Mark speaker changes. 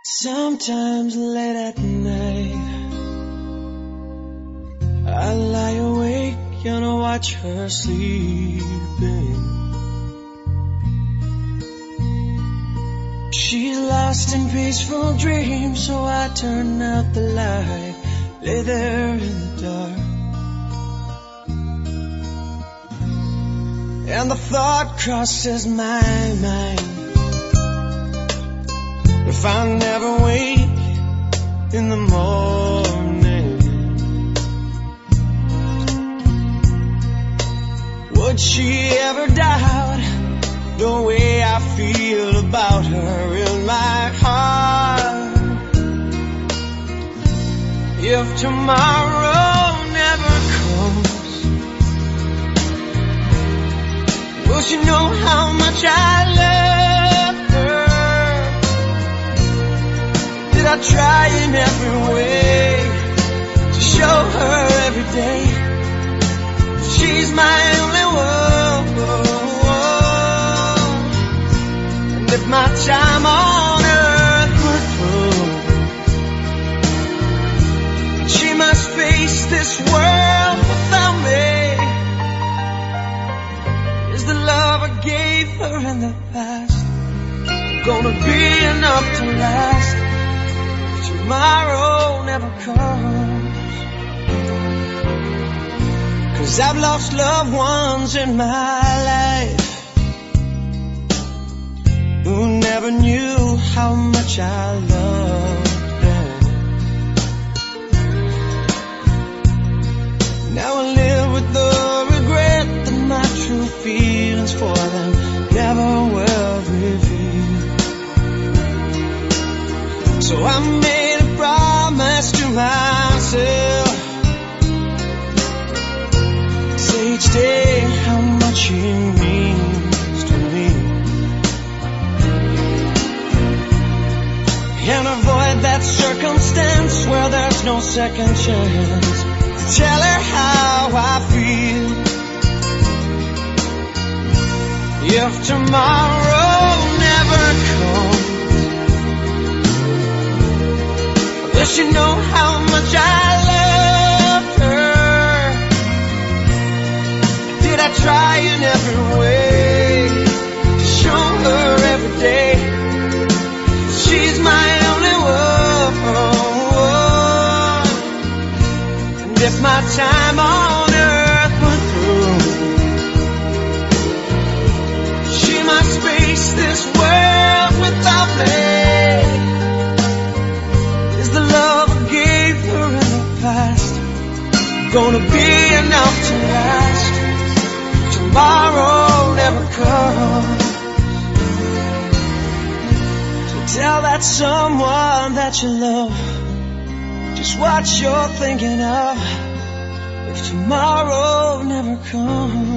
Speaker 1: Sometimes late at night I lie awake and I watch her sleeping. She's lost in peaceful dreams, so I turn out the light, lay there in the dark. And the thought crosses my mind, if I never wake in the morning, would she ever doubt the way I feel about her in my heart? If tomorrow never comes, will she know how much I love her? Did I try in every way to show her every day she's my only one? And if my time on earth were through, she must face this world without me. Is the love I gave her in the past gonna be enough to last? Tomorrow never comes, 'cause I've lost loved ones in my life who never knew how much I loved them. Now I live with the regret that my true feelings for them never were revealed. So I made a promise to myself, say each day how much he means to me, and avoid that circumstance where there's no second chance. Tell her how I feel. If tomorrow never comes, will she know how much I love her? Did I try in every way to show her every day she's my only one? And if my time on earth went through, she must face this world without me. Is the love I gave her in the past gonna be enough to last? Tomorrow never comes. Tell that someone that you love just what you're thinking of, if tomorrow never comes.